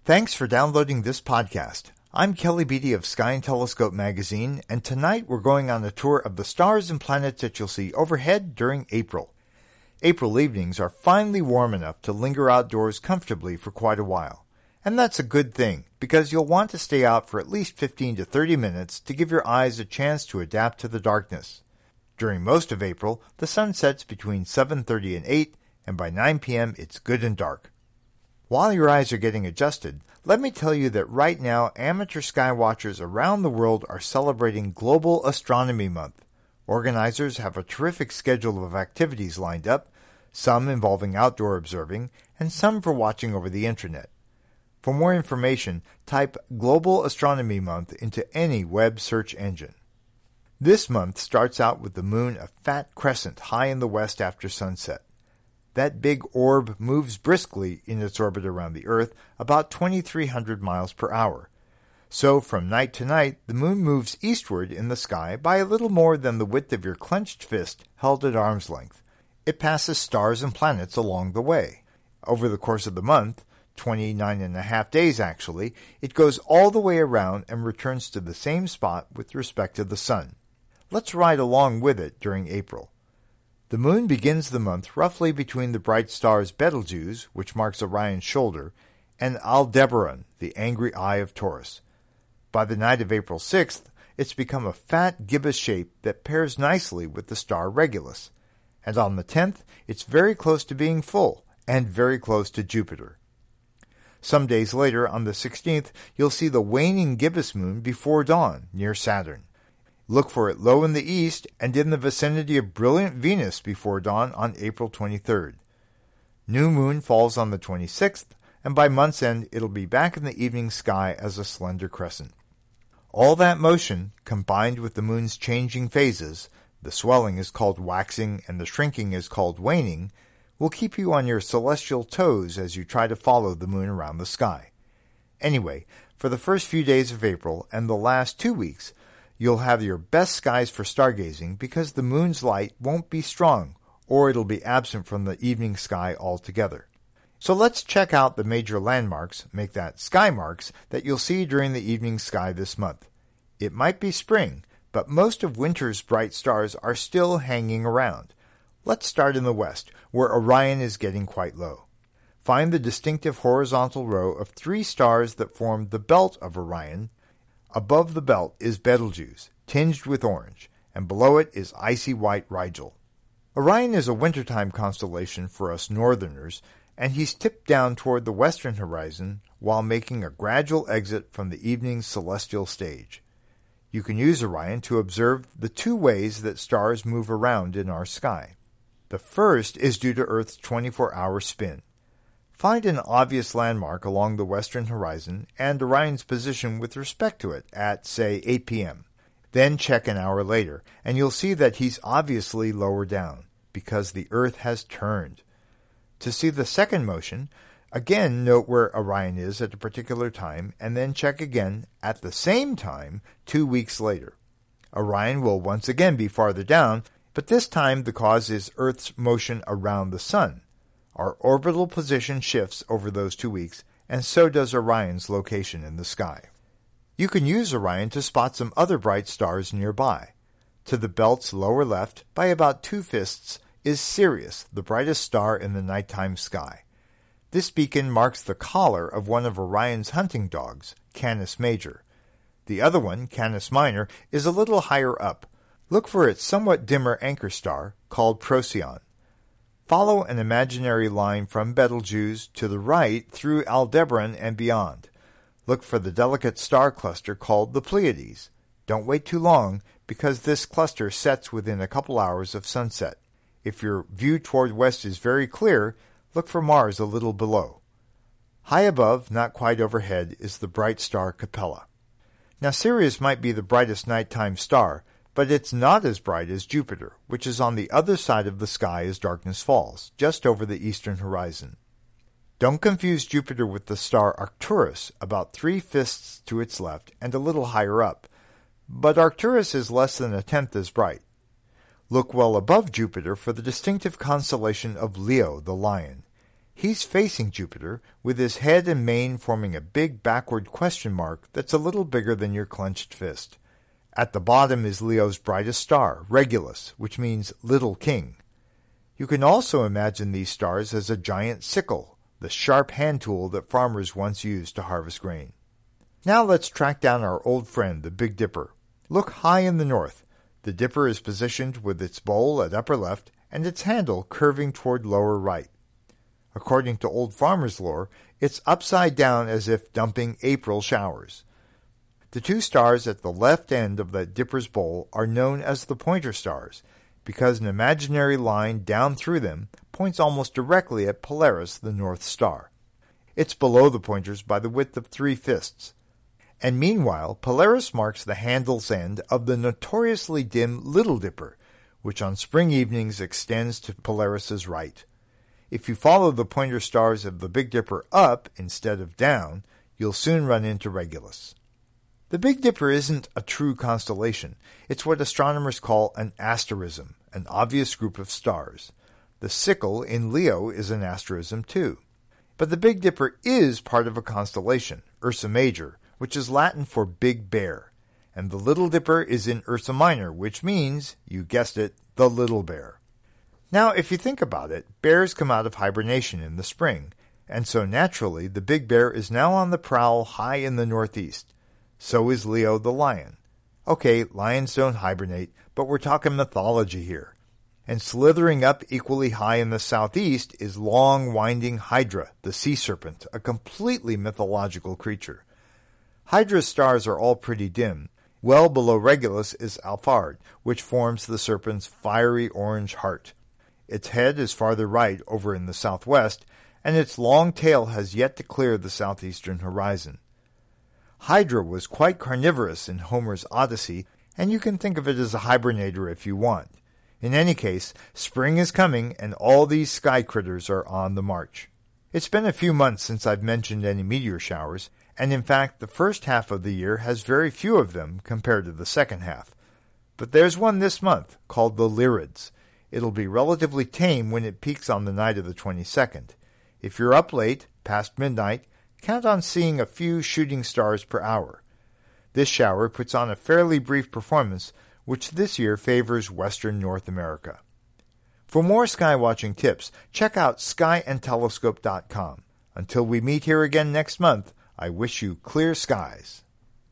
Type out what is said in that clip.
Thanks for downloading this podcast. I'm Kelly Beatty of Sky and Telescope magazine, and tonight we're going on a tour of the stars and planets that you'll see overhead during April. April evenings are finally warm enough to linger outdoors comfortably for quite a while. And that's a good thing, because you'll want to stay out for at least 15 to 30 minutes to give your eyes a chance to adapt to the darkness. During most of April, the sun sets between 7:30 and 8, and by 9 p.m. it's good and dark. While your eyes are getting adjusted, let me tell you that right now amateur sky watchers around the world are celebrating Global Astronomy Month. Organizers have a terrific schedule of activities lined up, some involving outdoor observing, and some for watching over the internet. For more information, type Global Astronomy Month into any web search engine. This month starts out with the moon a fat crescent high in the west after sunset. That big orb moves briskly in its orbit around the Earth, about 2,300 miles per hour. So from night to night, the moon moves eastward in the sky by a little more than the width of your clenched fist held at arm's length. It passes stars and planets along the way. Over the course of the month, 29.5 days actually, it goes all the way around and returns to the same spot with respect to the sun. Let's ride along with it during April. The moon begins the month roughly between the bright stars Betelgeuse, which marks Orion's shoulder, and Aldebaran, the angry eye of Taurus. By the night of April 6th, it's become a fat gibbous shape that pairs nicely with the star Regulus. And on the 10th, it's very close to being full, and very close to Jupiter. Some days later, on the 16th, you'll see the waning gibbous moon before dawn, near Saturn. Look for it low in the east and in the vicinity of brilliant Venus before dawn on April 23rd. New moon falls on the 26th, and by month's end it'll be back in the evening sky as a slender crescent. All that motion, combined with the moon's changing phases, the swelling is called waxing and the shrinking is called waning, will keep you on your celestial toes as you try to follow the moon around the sky. Anyway, for the first few days of April and the last 2 weeks, you'll have your best skies for stargazing because the moon's light won't be strong, or it'll be absent from the evening sky altogether. So let's check out the major landmarks, make that sky marks, that you'll see during the evening sky this month. It might be spring, but most of winter's bright stars are still hanging around. Let's start in the west, where Orion is getting quite low. Find the distinctive horizontal row of 3 stars that form the belt of Orion. Above the belt is Betelgeuse, tinged with orange, and below it is icy white Rigel. Orion is a wintertime constellation for us northerners, and he's tipped down toward the western horizon while making a gradual exit from the evening's celestial stage. You can use Orion to observe the 2 ways that stars move around in our sky. The first is due to Earth's 24-hour spin. Find an obvious landmark along the western horizon and Orion's position with respect to it at, say, 8 p.m. Then check an hour later, and you'll see that he's obviously lower down, because the Earth has turned. To see the second motion, again note where Orion is at a particular time, and then check again at the same time 2 weeks later. Orion will once again be farther down, but this time the cause is Earth's motion around the Sun. Our orbital position shifts over those 2 weeks, and so does Orion's location in the sky. You can use Orion to spot some other bright stars nearby. To the belt's lower left, by about 2 fists, is Sirius, the brightest star in the nighttime sky. This beacon marks the collar of one of Orion's hunting dogs, Canis Major. The other one, Canis Minor, is a little higher up. Look for its somewhat dimmer anchor star, called Procyon. Follow an imaginary line from Betelgeuse to the right through Aldebaran and beyond. Look for the delicate star cluster called the Pleiades. Don't wait too long, because this cluster sets within a couple hours of sunset. If your view toward west is very clear, look for Mars a little below. High above, not quite overhead, is the bright star Capella. Now Sirius might be the brightest nighttime star, but it's not as bright as Jupiter, which is on the other side of the sky as darkness falls, just over the eastern horizon. Don't confuse Jupiter with the star Arcturus, about 3 fists to its left and a little higher up, but Arcturus is less than 1/10 as bright. Look well above Jupiter for the distinctive constellation of Leo the Lion. He's facing Jupiter, with his head and mane forming a big backward question mark that's a little bigger than your clenched fist. At the bottom is Leo's brightest star, Regulus, which means Little King. You can also imagine these stars as a giant sickle, the sharp hand tool that farmers once used to harvest grain. Now let's track down our old friend, the Big Dipper. Look high in the north. The dipper is positioned with its bowl at upper left and its handle curving toward lower right. According to old farmer's lore, it's upside down as if dumping April showers. The two stars at the left end of the dipper's bowl are known as the pointer stars, because an imaginary line down through them points almost directly at Polaris, the North Star. It's below the pointers by the width of 3 fists. And meanwhile, Polaris marks the handle's end of the notoriously dim Little Dipper, which on spring evenings extends to Polaris's right. If you follow the pointer stars of the Big Dipper up instead of down, you'll soon run into Regulus. The Big Dipper isn't a true constellation. It's what astronomers call an asterism, an obvious group of stars. The sickle in Leo is an asterism too. But the Big Dipper is part of a constellation, Ursa Major, which is Latin for Big Bear, and the Little Dipper is in Ursa Minor, which means, you guessed it, the Little Bear. Now, if you think about it, bears come out of hibernation in the spring, and so naturally the Big Bear is now on the prowl high in the northeast. So is Leo the lion. Okay, lions don't hibernate, but we're talking mythology here. And slithering up equally high in the southeast is long, winding Hydra, the sea serpent, a completely mythological creature. Hydra's stars are all pretty dim. Well below Regulus is Alphard, which forms the serpent's fiery orange heart. Its head is farther right, over in the southwest, and its long tail has yet to clear the southeastern horizon. Hydra was quite carnivorous in Homer's Odyssey, and you can think of it as a hibernator if you want. In any case, spring is coming, and all these sky critters are on the march. It's been a few months since I've mentioned any meteor showers, and in fact the first half of the year has very few of them compared to the second half. But there's one this month, called the Lyrids. It'll be relatively tame when it peaks on the night of the 22nd. If you're up late, past midnight, count on seeing a few shooting stars per hour. This shower puts on a fairly brief performance, which this year favors western North America. For more skywatching tips, check out skyandtelescope.com. Until we meet here again next month, I wish you clear skies.